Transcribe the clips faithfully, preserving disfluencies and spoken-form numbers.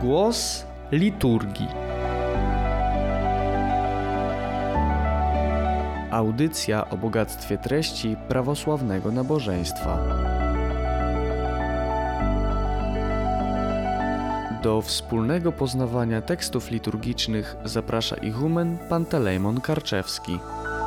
Głos liturgii. Audycja o bogactwie treści prawosławnego nabożeństwa. Do wspólnego poznawania tekstów liturgicznych zaprasza ichumen Pantelejmon Karczewski.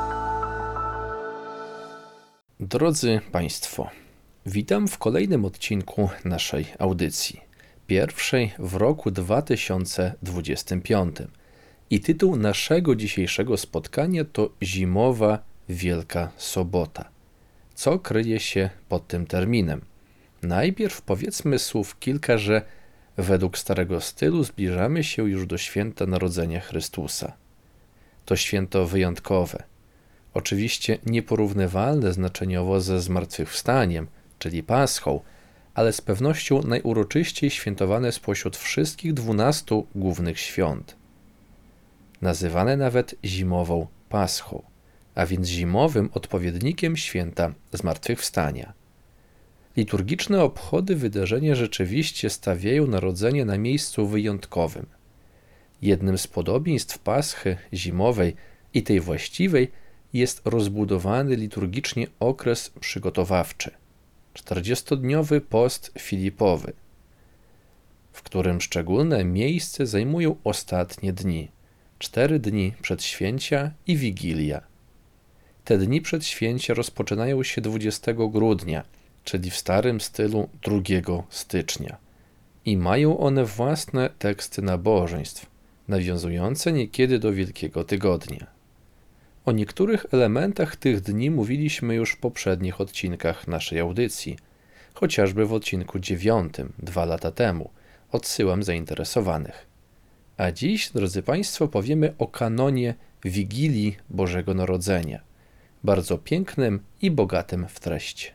Drodzy Państwo, witam w kolejnym odcinku naszej audycji, pierwszej w roku dwa tysiące dwudziestym piątym. I tytuł naszego dzisiejszego spotkania to Zimowa Wielka Sobota. Co kryje się pod tym terminem? Najpierw powiedzmy słów kilka, że według starego stylu zbliżamy się już do święta Narodzenia Chrystusa. To święto wyjątkowe. Oczywiście nieporównywalne znaczeniowo ze zmartwychwstaniem, czyli Paschą, ale z pewnością najuroczyściej świętowane spośród wszystkich dwunastu głównych świąt. Nazywane nawet zimową Paschą, a więc zimowym odpowiednikiem święta Zmartwychwstania. Liturgiczne obchody wydarzenia rzeczywiście stawiają narodzenie na miejscu wyjątkowym. Jednym z podobieństw Paschy zimowej i tej właściwej jest rozbudowany liturgicznie okres przygotowawczy, czterdziestodniowy post Filipowy, w którym szczególne miejsce zajmują ostatnie dni, cztery dni przedświęcia i Wigilia. Te dni przedświęcia rozpoczynają się dwudziestego grudnia, czyli w starym stylu drugiego stycznia, i mają one własne teksty nabożeństw, nawiązujące niekiedy do Wielkiego Tygodnia. O niektórych elementach tych dni mówiliśmy już w poprzednich odcinkach naszej audycji, chociażby w odcinku dziewiątym, dwa lata temu. Odsyłam zainteresowanych. A dziś, drodzy Państwo, powiemy o kanonie Wigilii Bożego Narodzenia, bardzo pięknym i bogatym w treść.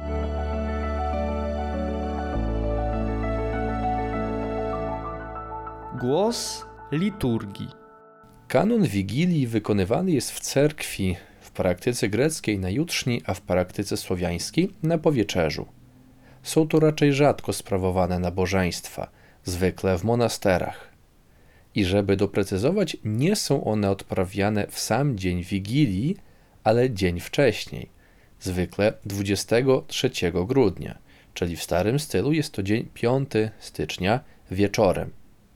Głos liturgii. Kanon Wigilii wykonywany jest w cerkwi, w praktyce greckiej na jutrzni, a w praktyce słowiańskiej na powieczerzu. Są to raczej rzadko sprawowane nabożeństwa, zwykle w monasterach. I żeby doprecyzować, nie są one odprawiane w sam dzień Wigilii, ale dzień wcześniej, zwykle dwudziestego trzeciego grudnia, czyli w starym stylu jest to dzień piątego stycznia wieczorem.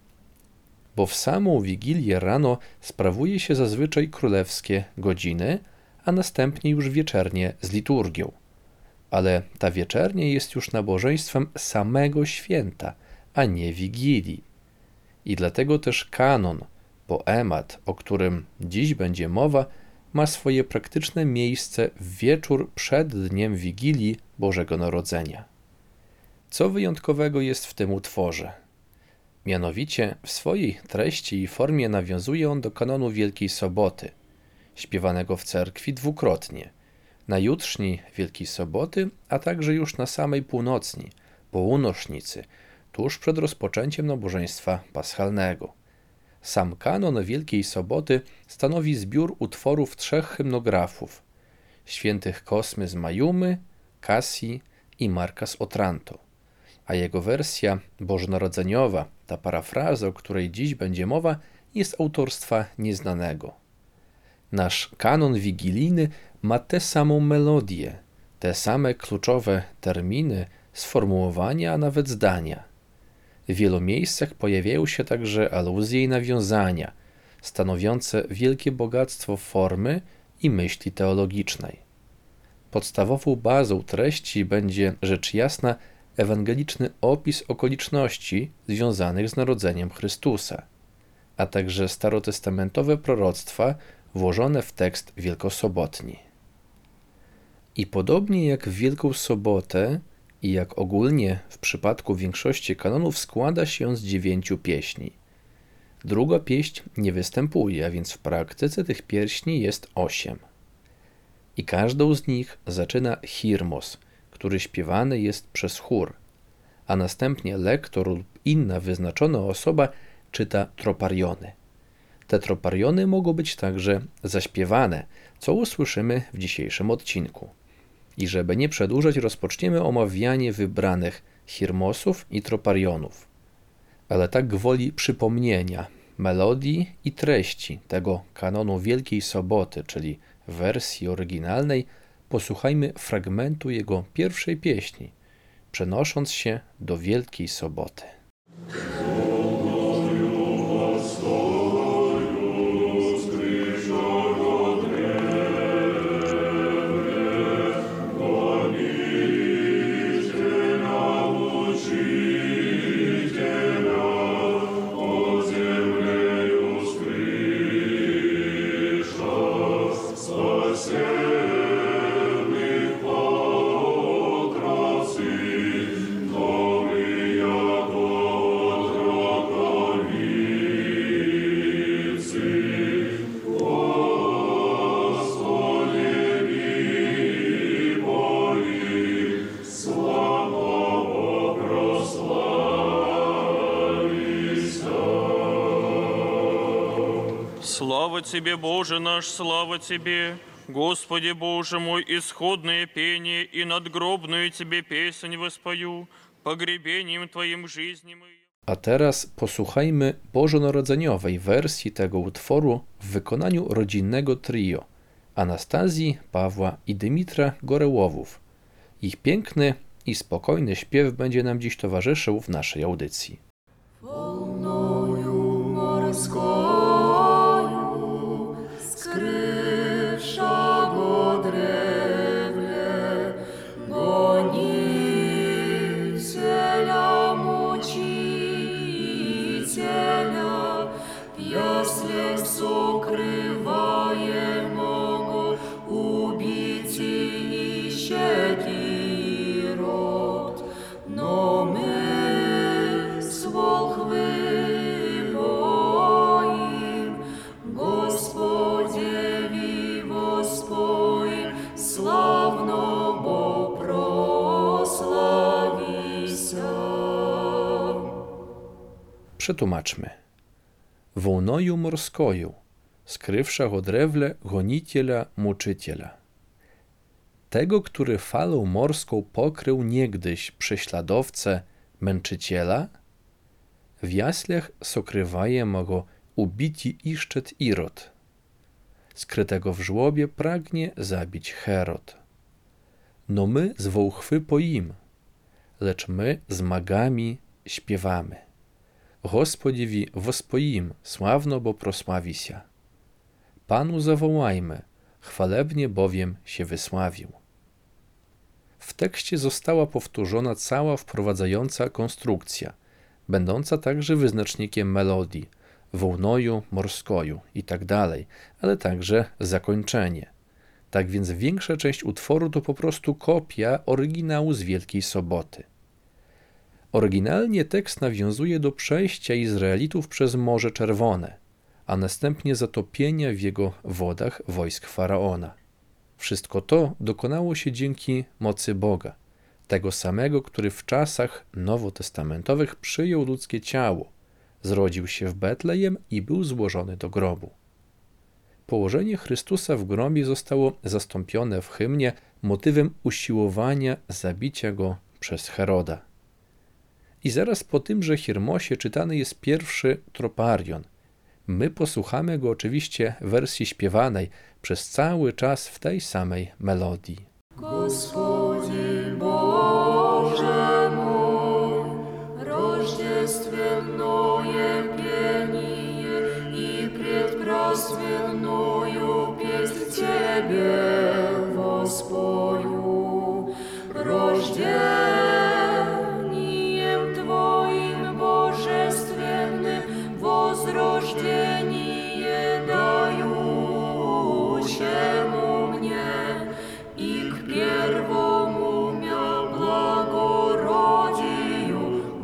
Bo w samą Wigilię rano sprawuje się zazwyczaj królewskie godziny, a następnie już wieczernie z liturgią. Ale ta wieczernie jest już nabożeństwem samego święta, a nie Wigilii. I dlatego też kanon, poemat, o którym dziś będzie mowa, ma swoje praktyczne miejsce w wieczór przed dniem Wigilii Bożego Narodzenia. Co wyjątkowego jest w tym utworze? Mianowicie w swojej treści i formie nawiązuje on do kanonu Wielkiej Soboty, śpiewanego w cerkwi dwukrotnie, na jutrzni Wielkiej Soboty, a także już na samej północni, północznicy, tuż przed rozpoczęciem nabożeństwa paschalnego. Sam kanon Wielkiej Soboty stanowi zbiór utworów trzech hymnografów, świętych Kosmy z Majumy, Kasji i Marka z Otranto, a jego wersja bożonarodzeniowa, ta parafraza, o której dziś będzie mowa, jest autorstwa nieznanego. Nasz kanon wigilijny ma tę samą melodię, te same kluczowe terminy, sformułowania, a nawet zdania. W wielu miejscach pojawiają się także aluzje i nawiązania, stanowiące wielkie bogactwo formy i myśli teologicznej. Podstawową bazą treści będzie, rzecz jasna, ewangeliczny opis okoliczności związanych z narodzeniem Chrystusa, a także starotestamentowe proroctwa włożone w tekst wielkosobotni. I podobnie jak w Wielką Sobotę i jak ogólnie w przypadku większości kanonów składa się z dziewięciu pieśni. Druga pieśń nie występuje, a więc w praktyce tych pieśni jest osiem. I każdą z nich zaczyna hiermos, który śpiewany jest przez chór, a następnie lektor lub inna wyznaczona osoba czyta tropariony. Te tropariony mogą być także zaśpiewane, co usłyszymy w dzisiejszym odcinku. I żeby nie przedłużać, rozpoczniemy omawianie wybranych hiermosów i troparionów. ale tak gwoli przypomnienia melodii i treści tego kanonu Wielkiej Soboty, czyli wersji oryginalnej, posłuchajmy fragmentu jego pierwszej pieśni, przenosząc się do Wielkiej Soboty. Слава Тебе, Боже наш, слава Тебе, Господи Боже мой, исходное пение и надгробную Тебе песнь воспою, pogrzebieniem Twoim жизни мы. A teraz posłuchajmy bożonarodzeniowej wersji tego utworu w wykonaniu rodzinnego trio Anastazji, Pawła i Dymitra Gorełowów. Ich piękny i spokojny śpiew będzie nam dziś towarzyszył w naszej audycji. Волною морскою, скривша го древле, гонителя, мучителя, в яслях сокрываемого, убить ищет Ирод, но мы с волхвы боим, Господеви воспоим, славно Бог прославися. Przetłumaczmy. Wołnoju morskoju, skrywsza go drewle goniciela, muczyciela. Tego, który falą morską pokrył niegdyś prześladowcę, męczyciela, w jaslach sokrywaje go ubici iszczet Irod. Skrytego w żłobie pragnie zabić Herod. No my z wołchwy poim, lecz my z magami śpiewamy. Господєві воспоїм, славно бо prosławisia. Panu zawołajmy, chwalebnie bowiem się wysławił. W tekście została powtórzona cała wprowadzająca konstrukcja, będąca także wyznacznikiem melodii, wołnoju, morskoju itd., ale także zakończenie. Tak więc większa część utworu to po prostu kopia oryginału z Wielkiej Soboty. Oryginalnie tekst nawiązuje do przejścia Izraelitów przez Morze Czerwone, a następnie zatopienia w jego wodach wojsk Faraona. Wszystko to dokonało się dzięki mocy Boga, tego samego, który w czasach nowotestamentowych przyjął ludzkie ciało, zrodził się w Betlejem i był złożony do grobu. Położenie Chrystusa w grobie zostało zastąpione w hymnie motywem usiłowania zabicia go przez Heroda. I zaraz po tymże Hirmosie czytany jest pierwszy troparion. My posłuchamy go oczywiście w wersji śpiewanej przez cały czas w tej samej melodii. Господи Боже мой, рождественное пение и предпраздненную песнь Тебе воспою. Рождением Твоим божественным возрождение дающему мне и к первому мя благородию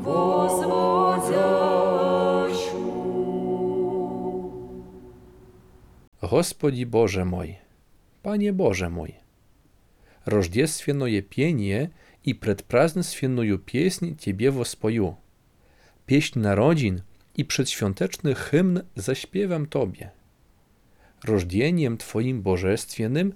возводящу. Господи Boże mój, Panie Boże mój, рождественное пение и предпразднственную песнь Тебе воспою. Pieśń narodzin i przedświąteczny hymn zaśpiewam Tobie. Rożdzieniem Twoim bożestwiennym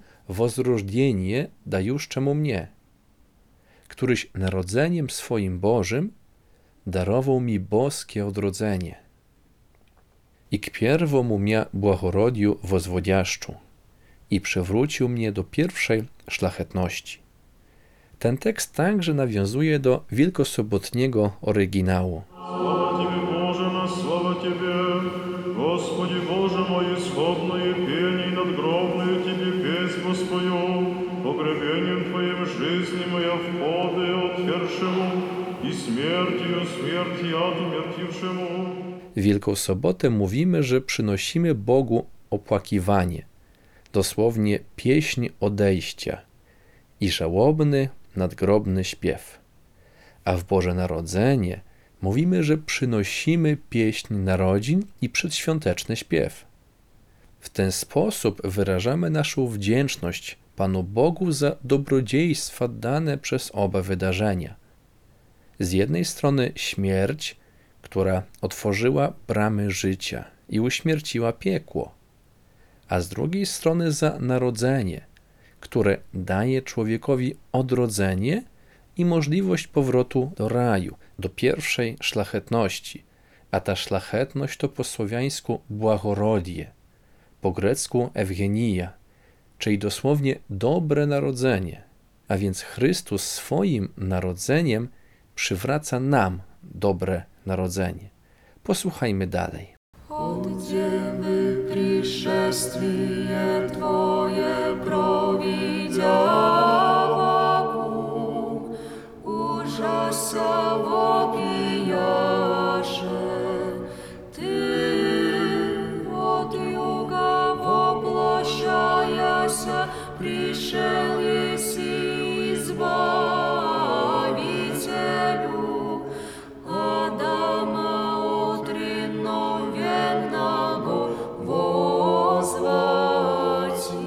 wozrożdzienie dajuszczemu mnie, któryś narodzeniem swoim Bożym darował mi boskie odrodzenie. I k pierwomu mia błahorodiu wozwodziaszczu i przywrócił mnie do pierwszej szlachetności. Ten tekst także nawiązuje do wielkosobotniego oryginału. Слава Тебе, Боже наш, слава Тебе, Господи Боже мой, исходное пение и надгробную Тебе песнь воспою, погребением Твоим жизни моя входы отвершему, и смертью смерти яду мертвившему. W Wielką Sobotę mówimy, że przynosimy Bogu opłakiwanie, dosłownie pieśń odejścia i żałobny, nadgrobny śpiew. A w Boże Narodzenie mówimy, że przynosimy pieśń narodzin i przedświąteczny śpiew. W ten sposób wyrażamy naszą wdzięczność Panu Bogu za dobrodziejstwa dane przez oba wydarzenia. Z jednej strony śmierć, która otworzyła bramy życia i uśmierciła piekło, a z drugiej strony za narodzenie, które daje człowiekowi odrodzenie i możliwość powrotu do raju, do pierwszej szlachetności, a ta szlachetność to po słowiańsku błahorodie, po grecku Ewgenia, czyli dosłownie dobre narodzenie, a więc Chrystus swoim narodzeniem przywraca nam dobre narodzenie. Posłuchajmy dalej. От девы пришествие Твое провидя вакуум, ужаса вопияше. Ты от юга воплощаяся, пришел еси избавителю Адама от ревновенного возвати.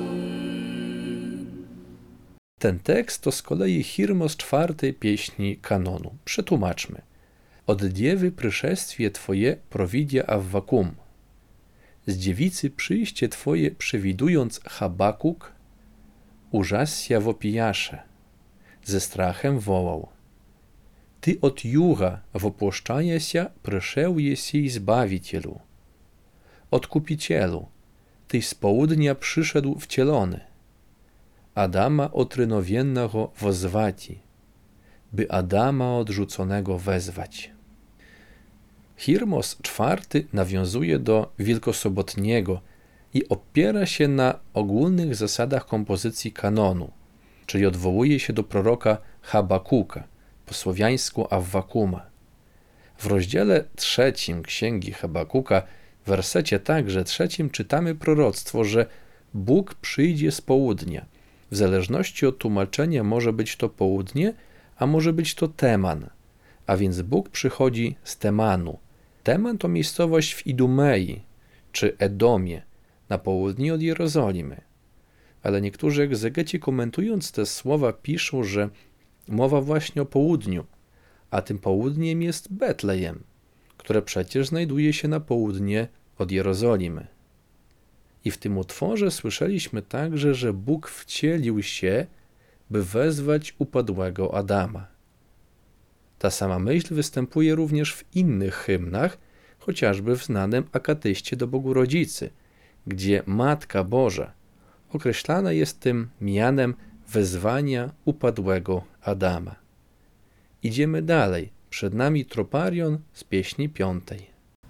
Ten tekst to z kolei Hirmos czwartej pieśni kanonu. Przetłumaczmy. Od dziewy przyszestwie Twoje prowidia Awwakum. Z dziewicy przyjście Twoje przewidując Habakuk, użassia wopijasze. Ze strachem wołał. Ty od juga wopłoszczaja się przyszedł jesi Zbawicielu. Odkupicielu, Ty z południa przyszedł wcielony. Adama otrynowiennego wozwati, by Adama odrzuconego wezwać. Hirmos czwarty nawiązuje do wielkosobotniego i opiera się na ogólnych zasadach kompozycji kanonu, czyli odwołuje się do proroka Habakuka, po słowiańsku Awwakuma. W rozdziale trzecim Księgi Habakuka, w wersecie także trzecim czytamy proroctwo, że Bóg przyjdzie z południa. W zależności od tłumaczenia może być to południe, a może być to Teman, a więc Bóg przychodzi z Temanu. Teman to miejscowość w Idumei, czy Edomie, na południe od Jerozolimy. Ale niektórzy egzegeci komentując te słowa piszą, że mowa właśnie o południu, a tym południem jest Betlejem, które przecież znajduje się na południe od Jerozolimy. I w tym utworze słyszeliśmy także, że Bóg wcielił się, by wezwać upadłego Adama. Ta sama myśl występuje również w innych hymnach, chociażby w znanym akatyście do Bogu Rodzicy, gdzie Matka Boża określana jest tym mianem wezwania upadłego Adama. Idziemy dalej. Przed nami troparion z pieśni piątej.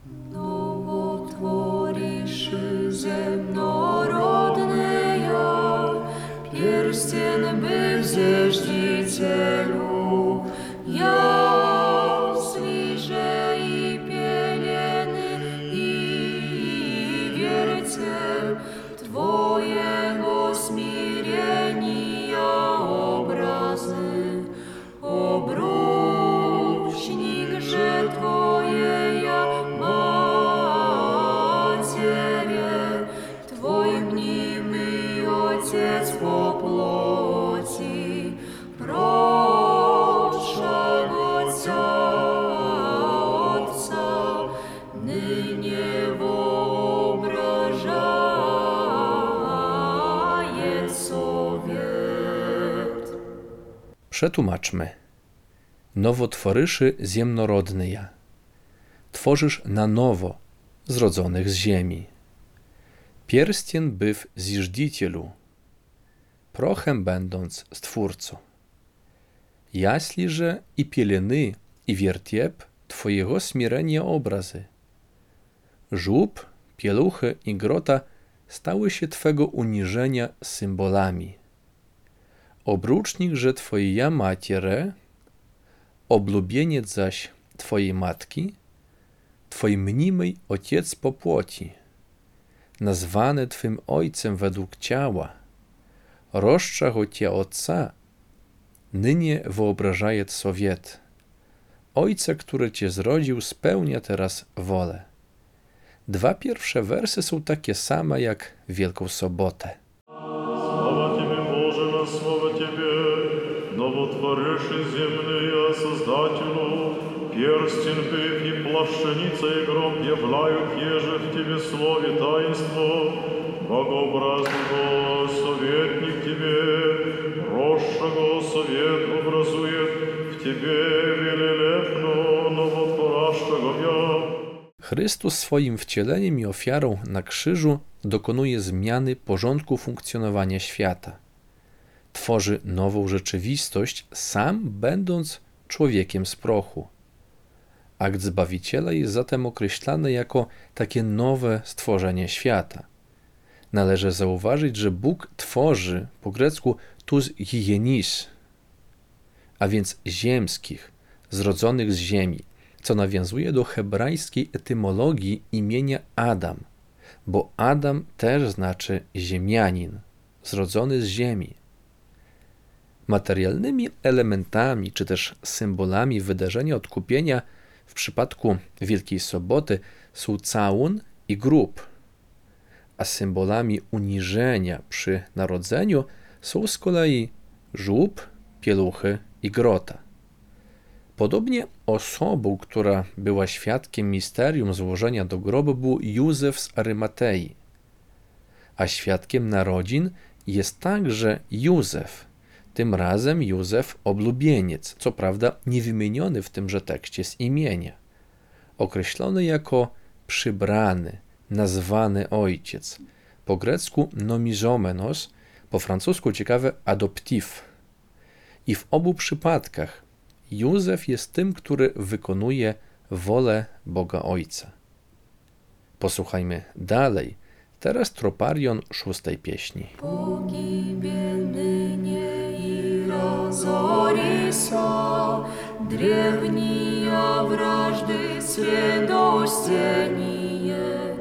Новотвориши земнородная, перстен бы заждителю, ясли же и пелены, и вертель Твоего смирения образы, обручник же Твоея Матере, Твой мнимый Отец по плоти, родшего Отца, Отца, ныне воображает совет. Przetłumaczmy. nowotworyszy ziemnorodnyja. Tworzysz na nowo zrodzonych z ziemi. Pierścień byw zиждителю, prochem będąc stwórco. Jaśliże i pieleny i wiertiep Twojego smierenia obrazy. Żób, pieluchy i grota stały się Twego uniżenia symbolami. Obrucznik, że Twoja matierę, oblubieniec zaś Twojej matki, Twój mnimy ojciec po płoci, nazwany Twym ojcem według ciała, roszcza go Cię Otca, nynie wyobrażaje Sowiet. Ojca, który Cię zrodził, spełnia teraz wolę. Dwa pierwsze wersy są takie same jak Wielką Sobotę. Слава Тебе, Боже, на слава Тебе, новотвориши земные Создателю, перстень быв и плащаница и гроб являют еже в Тебе слове таинство, богообразный го советник Тебе, росшего совет образует в Тебе велелепно новотворящего я. Chrystus swoim wcieleniem i ofiarą na krzyżu dokonuje zmiany porządku funkcjonowania świata. Tworzy nową rzeczywistość, sam będąc człowiekiem z prochu. Akt Zbawiciela jest zatem określany jako takie nowe stworzenie świata. Należy zauważyć, że Bóg tworzy po grecku tous hygienis, a więc ziemskich, zrodzonych z ziemi, co nawiązuje do hebrajskiej etymologii imienia Adam, bo Adam też znaczy ziemianin, zrodzony z ziemi. Materialnymi elementami, czy też symbolami wydarzenia odkupienia w przypadku Wielkiej Soboty są całun i grób, a symbolami uniżenia przy narodzeniu są z kolei żób, pieluchy i grota. Podobnie osobą, która była świadkiem misterium złożenia do grobu, był Józef z Arymatei, a świadkiem narodzin jest także Józef, tym razem Józef oblubieniec, co prawda nie wymieniony w tymże tekście z imienia, określony jako przybrany, nazwany ojciec, po grecku nomizomenos, po francusku ciekawe adoptif. I w obu przypadkach Józef jest tym, który wykonuje wolę Boga Ojca. Posłuchajmy dalej, teraz troparion szóstej pieśni. Разорися, древние вражды сведостение,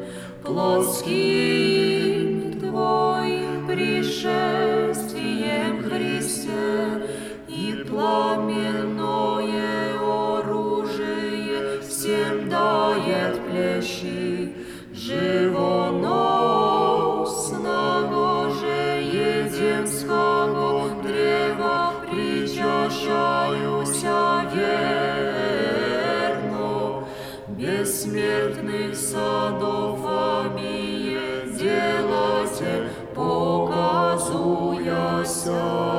плотским Твоим пришествием, Христе, и пламенное оружие всем дает плещи, живоносного же едемского древа причащаюся верно, бессмертных садов обие делатель показуяся.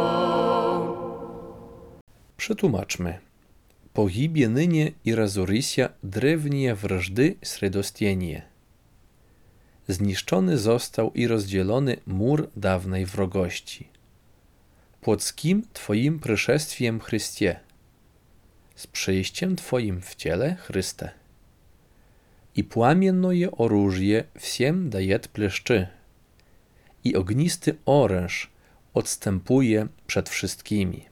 Przetłumaczmy. Pogibie nynie i razorysja drewnie wrażdy sredostienie. Zniszczony został i rozdzielony mur dawnej wrogości. Płockim Twoim przyszestwiem Chrystie, z przyjściem Twoim w ciele Chryste. I płamiennoje orужие всем dajet pleszczy, i ognisty oręż odstępuje przed wszystkimi.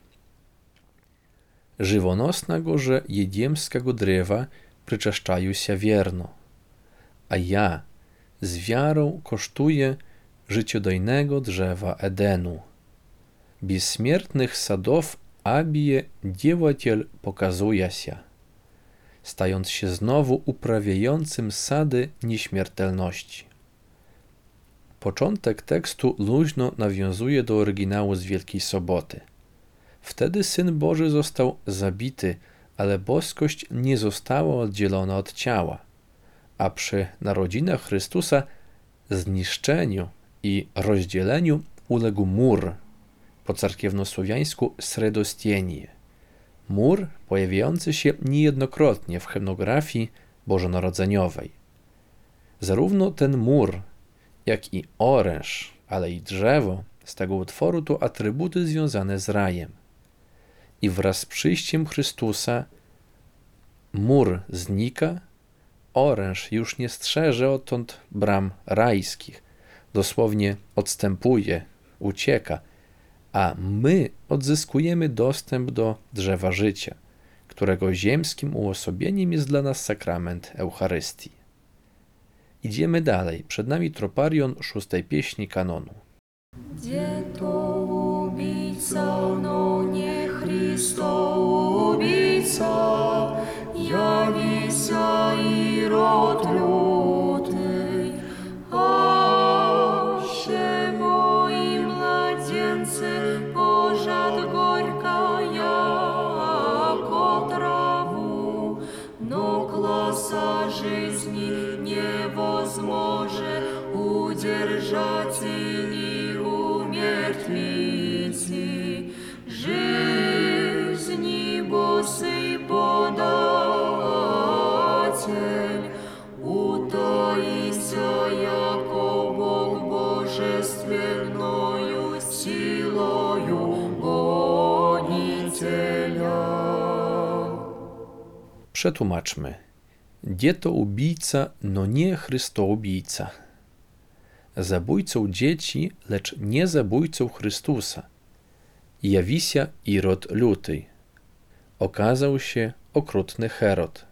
Żywonosnego że jedemskiego drewa przyczeszczają się wierno, a ja z wiarą kosztuję życiodajnego drzewa Edenu. Bezśmiertnych sadów abije dziewaciel pokazuje się, stając się znowu uprawiającym sady nieśmiertelności. Początek tekstu luźno nawiązuje do oryginału z Wielkiej Soboty. Wtedy Syn Boży został zabity, ale boskość nie została oddzielona od ciała, a przy narodzinach Chrystusa zniszczeniu i rozdzieleniu uległ mur, po cerkiewnosłowiańsku sredostienie, Mur pojawiający się niejednokrotnie w hymnografii bożonarodzeniowej. Zarówno ten mur, jak i oręż, ale i drzewo z tego utworu to atrybuty związane z rajem. I wraz z przyjściem Chrystusa mur znika, oręż już nie strzeże odtąd bram rajskich, dosłownie odstępuje, ucieka, a my odzyskujemy dostęp do drzewa życia, którego ziemskim uosobieniem jest dla nas sakrament Eucharystii. Idziemy dalej. Przed nami troparion szóstej pieśni kanonu. Gdzie to ubийца, но не Христо убийца, явися и род лютый, аще мои младенцы пожат горько, яко траву, но класса жизни невозможно удержать и не умертвите. Жизни босый податель, утаися, яко Бог божественною силою гонителя. Przetłumaczmy. Gdzie to ubийца, no nie Chrystoubийca. Zabójcą dzieci, lecz nie zabójcą Chrystusa. Jawisia Irod Luty. Okazał się okrutny Herod.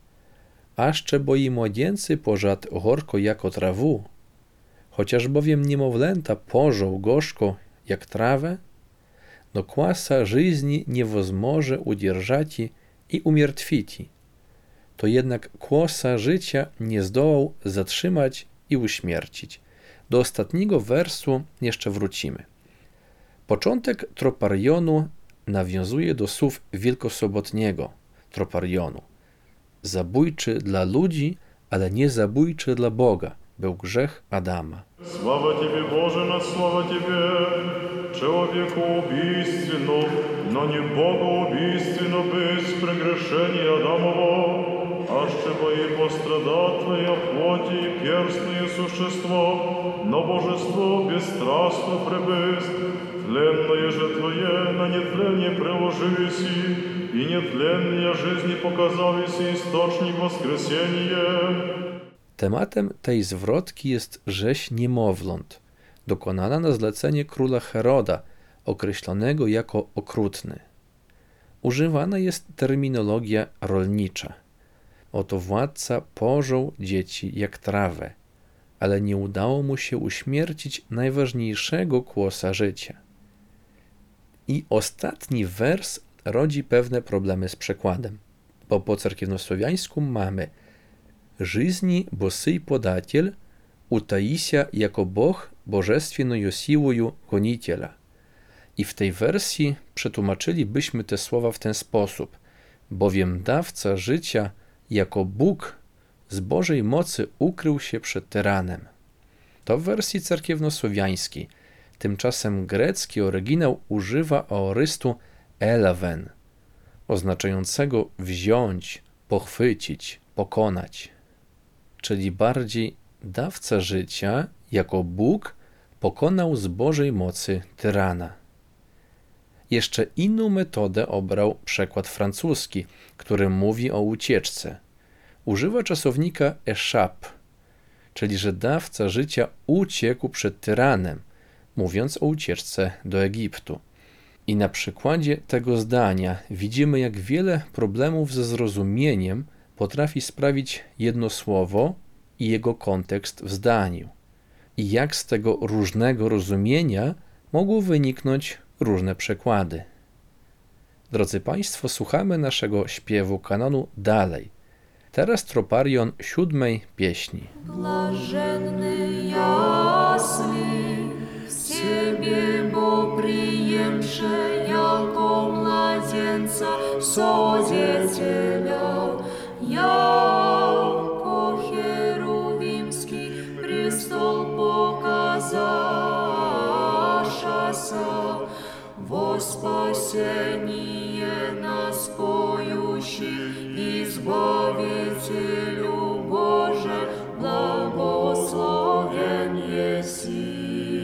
Ażcze boi młodzieńcy pożad gorko jako trawu, chociaż bowiem niemowlęta pożą gorzko jak trawę, no kłasa żyzni niewozmoże udzierżati i umiertwiti. To jednak kłosa życia nie zdołał zatrzymać i uśmiercić. Do ostatniego wersu jeszcze wrócimy. Początek troparionu nawiązuje do słów wielkosobotniego troparionu. Zabójczy dla ludzi, ale nie zabójczy dla Boga był grzech Adama. Слава Тебе, Боже, на слава Тебе, человеку убийственно, но не Богу убийственно без прегрешения Адамово, аще бои пострадат Твоя плоти и перстное существо, но божество бесстрастно пребыст, тленное же Твое на нетление приложивеси, и нетленная жизни показавеси источник воскресения. Tematem tej zwrotki jest rzeź niemowląt, dokonana na zlecenie króla Heroda, określonego jako okrutny. Używana jest terminologia rolnicza. Oto władca pożął dzieci jak trawę, ale nie udało mu się uśmiercić najważniejszego kłosa życia. I ostatni wers rodzi pewne problemy z przekładem, bo po cerkiewnosłowiańsku mamy Жизни босый податель, утаися jako Бог божественною силою гонителя. I w tej wersji przetłumaczylibyśmy te słowa w ten sposób. Bowiem dawca życia jako Bóg z Bożej mocy ukrył się przed tyranem. To w wersji cerkiewnosłowiańskiej. Tymczasem grecki oryginał używa aorystu elaven, oznaczającego wziąć, pochwycić, pokonać. Czyli bardziej dawca życia jako Bóg pokonał z Bożej mocy tyrana. Jeszcze inną metodę obrał przekład francuski, który mówi o ucieczce. Używa czasownika échappe, czyli że dawca życia uciekł przed tyranem, mówiąc o ucieczce do Egiptu. I na przykładzie tego zdania widzimy, jak wiele problemów ze zrozumieniem potrafi sprawić jedno słowo i jego kontekst w zdaniu. I jak z tego różnego rozumienia mogą wyniknąć różne przekłady. Drodzy Państwo, słuchamy naszego śpiewu kanonu dalej. Teraz troparion siódmej pieśni. Блаженны ясли, в себе Бог приемше, яко младенца содетеля, яко херувимский престол показашася, во спасение нас поющий, Избавителю Боже, благословен еси.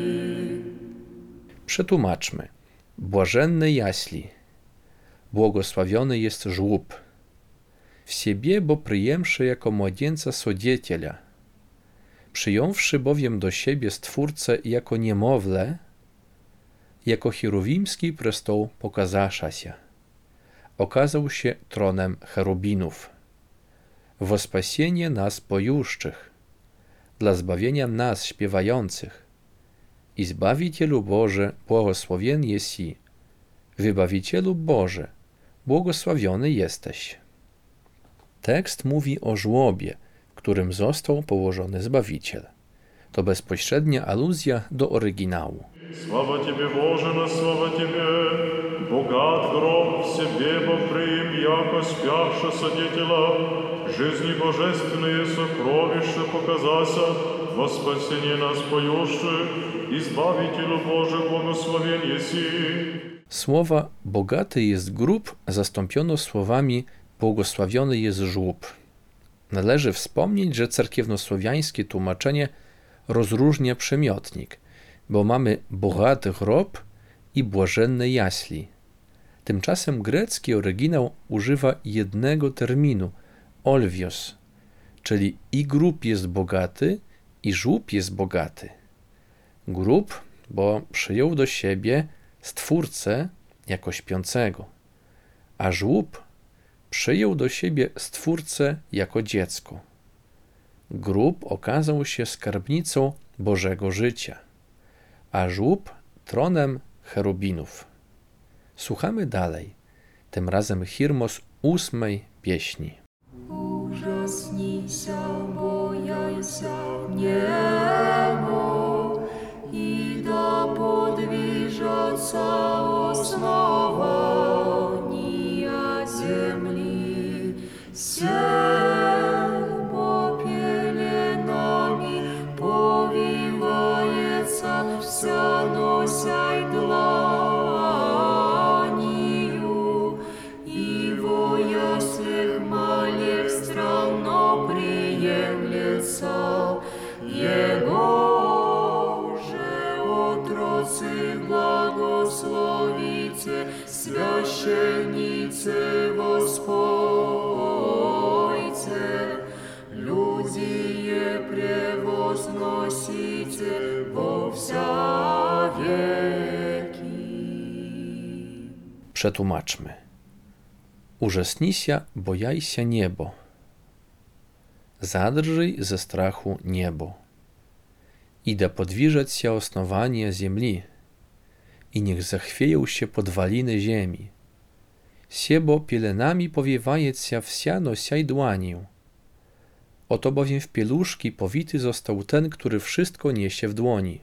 Przetłumaczmy. Błażenny jaśli. Błogosławiony jest żłób. W siebie, bo przyjęwszy jako młodzieńca Sodzieciela, przyjąwszy bowiem do siebie Stwórcę jako niemowlę, jako chirowimski prestoł pokazasza się, okazał się tronem cherubinów, wo spasienie nas pojuszczych, dla zbawienia nas śpiewających. I Zbawicielu Boże, błogosławiен jesi, Wybawicielu Boże, błogosławiony jesteś. Tekst mówi o żłobie, w którym został położony Zbawiciel. To bezpośrednia aluzja do oryginału. Слава Тебе, Боже, на слава Тебе, богат гроб в себе, бо приим, яко спявши содетела, жизни божественные сокровища показася, во спасение нас поющих, Избавителю Боже, благословен еси. Słowa bogaty jest grób zastąpiono słowami błogosławiony jest żłób. Należy wspomnieć, że cerkiewnosłowiańskie tłumaczenie rozróżnia przymiotnik, bo mamy bogaty grob i błażenny jaśli. Tymczasem grecki oryginał używa jednego terminu, olvios, czyli i grób jest bogaty, i żłób jest bogaty. Grób, bo przyjął do siebie Stwórcę jako śpiącego, a żłób przyjął do siebie Stwórcę jako dziecko. Grób okazał się skarbnicą Bożego życia, a żłób tronem cherubinów. Słuchamy dalej, tym razem Hirmos ósmej pieśni. Ужаснися, бояйся небо, и да подвижется основания земли. Себо пеленами повивается, вся носяй дланью, и во яслях малих странно приемлется. Его же отроцы благословите, священницы воспойте, люди превозносите во вся веки. Przetłumaczmy. Urzesnisia, bojajся niebo. Zadrżyj ze strachu niebo. I da podwiżać się osnowanie ziemi. I niech zachwieją się podwaliny ziemi. Siebo pielenami powiewajec się wsia nosiaj dłanię. Oto bowiem w pieluszki powity został ten, który wszystko niesie w dłoni.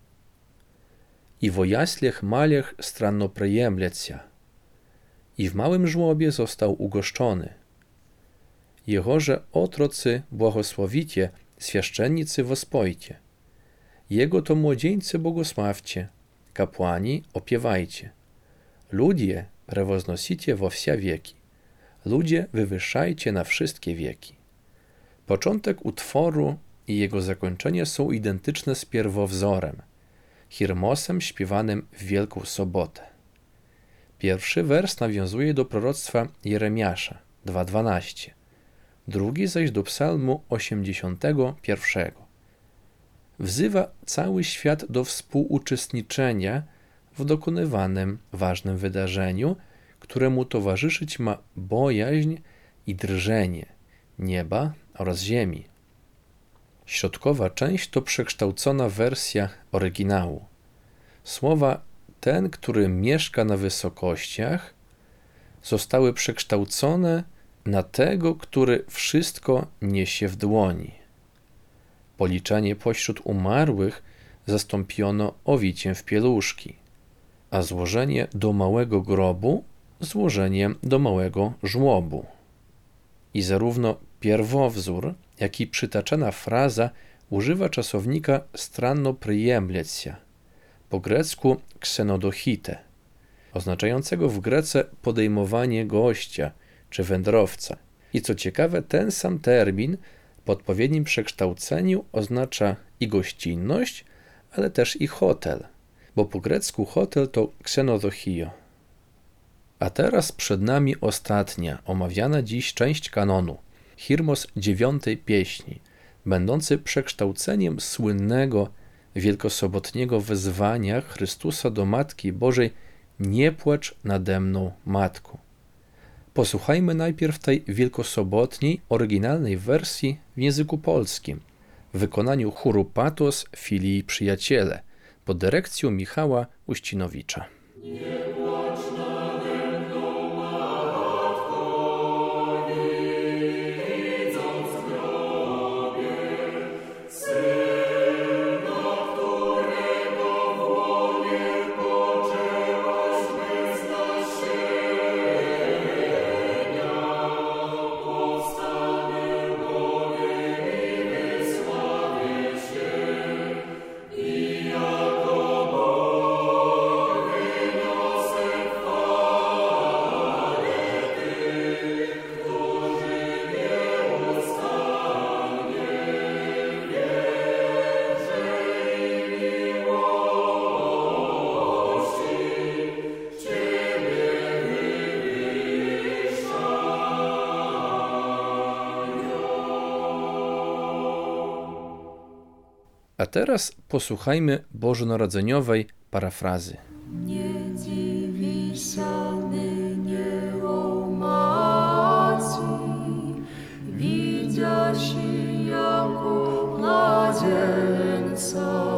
I wo jaślech malech stranno przyjemlec się. I w małym żłobie został ugoszczony. Jehoże otrocy błogosławicie, świeszczennicy wospojcie. Jego to młodzieńcy błogosławcie, kapłani opiewajcie. Ludzie prewoznosicie wo wsia wieki. Ludzie wywyższajcie na wszystkie wieki. Początek utworu i jego zakończenie są identyczne z pierwowzorem, Hirmosem śpiewanym w Wielką Sobotę. Pierwszy wers nawiązuje do proroctwa Jeremiasza dwa dwanaście, drugi zaś do psalmu osiemdziesiątego pierwszego. Wzywa cały świat do współuczestniczenia w dokonywanym ważnym wydarzeniu, któremu towarzyszyć ma bojaźń i drżenie nieba oraz ziemi. Środkowa część to przekształcona wersja oryginału. Słowa ten, który mieszka na wysokościach, zostały przekształcone na tego, który wszystko niesie w dłoni. Policzenie pośród umarłych zastąpiono owiciem w pieluszki, a złożenie do małego grobu złożeniem do małego żłobu. I zarówno pierwowzór, jak i przytaczana fraza używa czasownika stranno przyjemleć się, po grecku ksenodochite, oznaczającego w Grece podejmowanie gościa czy wędrowca. I co ciekawe, ten sam termin w odpowiednim przekształceniu oznacza i gościnność, ale też i hotel, bo po grecku hotel to ksenodochio. A teraz przed nami ostatnia, omawiana dziś część kanonu, Hirmos dziewiątej pieśni, będący przekształceniem słynnego wielkosobotniego wezwania Chrystusa do Matki Bożej: nie płacz nade mną, Matko. Posłuchajmy najpierw tej wielkosobotniej, oryginalnej wersji w języku polskim, w wykonaniu chóru Patos Filii Przyjaciele, pod dyrekcją Michała Uścinowicza. A teraz posłuchajmy bożonarodzeniowej parafrazy. Nie dziwися nynie, o Maci, widziasi jako mladzienca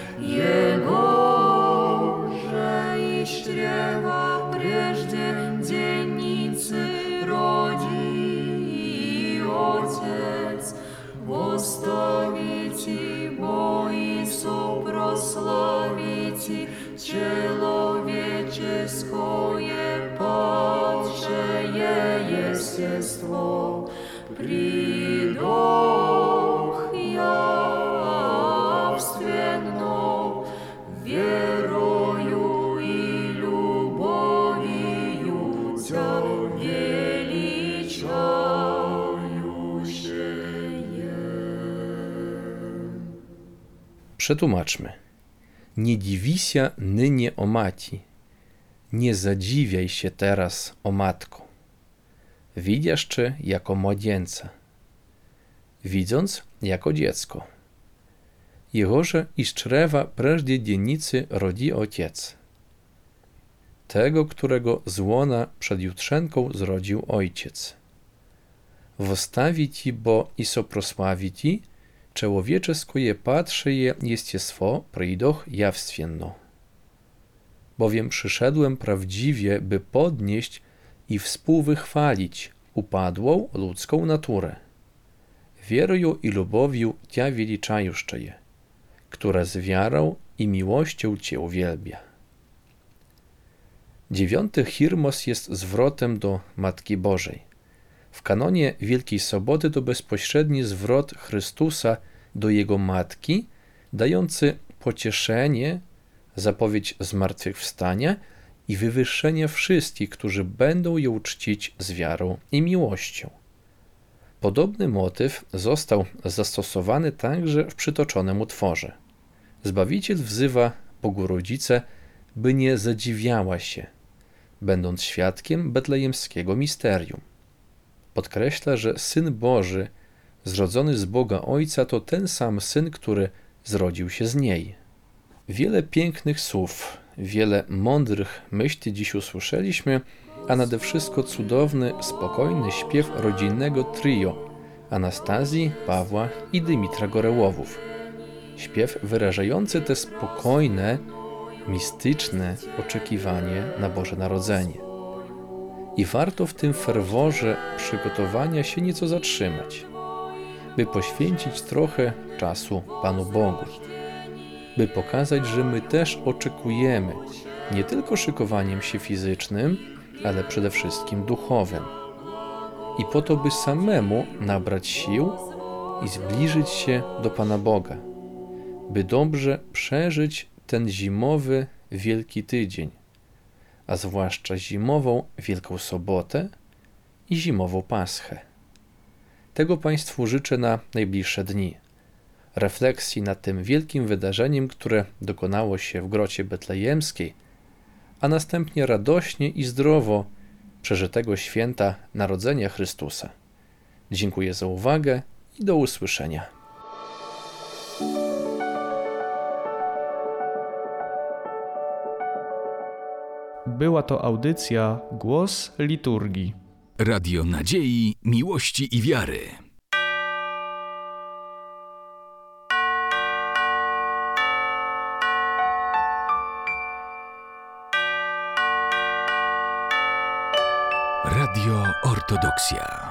Jego, że i czrewa прежде dziennicy rodzi i Ojciec postawici, bo i proslawici человеческое падшее естество, придох явственно, верою и любовью Тя величающее. Przetłumaczmy. Nie dziwisia nynie, o Mati. Nie zadziwiaj się teraz, o Matko. Widzisz czy jako młodzieńca. Widząc jako dziecko. Jehoże i z czrewa prędzej dziennicy rodzi Ojciec. Tego, którego z łona przed jutrzenką zrodził Ojciec. Wostawi Ci, bo i soprosławi Ci, człowieczeskie patrzyje jestestwo przyjdoch jawstwienno. Bowiem przyszedłem prawdziwie, by podnieść i współwychwalić upadłą ludzką naturę, wierою i lubowiu Tia величающее, która z wiarą i miłością Cię uwielbia. Dziewiąty Hirmos jest zwrotem do Matki Bożej. W kanonie Wielkiej Soboty to bezpośredni zwrot Chrystusa do Jego Matki, dający pocieszenie, zapowiedź zmartwychwstania i wywyższenia wszystkich, którzy będą ją czcić z wiarą i miłością. Podobny motyw został zastosowany także w przytoczonym utworze. Zbawiciel wzywa Bogu Rodzicę, by nie zadziwiała się, będąc świadkiem betlejemskiego misterium. Podkreśla, że Syn Boży, zrodzony z Boga Ojca, to ten sam Syn, który zrodził się z niej. Wiele pięknych słów, wiele mądrych myśli dziś usłyszeliśmy, a nade wszystko cudowny, spokojny śpiew rodzinnego trio Anastazji, Pawła i Dymitra Gorełowów. Śpiew wyrażający te spokojne, mistyczne oczekiwanie na Boże Narodzenie. I warto w tym ferworze przygotowania się nieco zatrzymać, by poświęcić trochę czasu Panu Bogu, by pokazać, że my też oczekujemy nie tylko szykowaniem się fizycznym, ale przede wszystkim duchowym. I po to, by samemu nabrać sił i zbliżyć się do Pana Boga, by dobrze przeżyć ten zimowy Wielki Tydzień, a zwłaszcza zimową Wielką Sobotę i zimową Paschę. Tego Państwu życzę na najbliższe dni. Refleksji nad tym wielkim wydarzeniem, które dokonało się w grocie betlejemskiej, a następnie radośnie i zdrowo przeżytego święta Narodzenia Chrystusa. Dziękuję za uwagę i do usłyszenia. Była to audycja Głos Liturgii. Radio Nadziei, Miłości i Wiary. Radio Ortodoksja.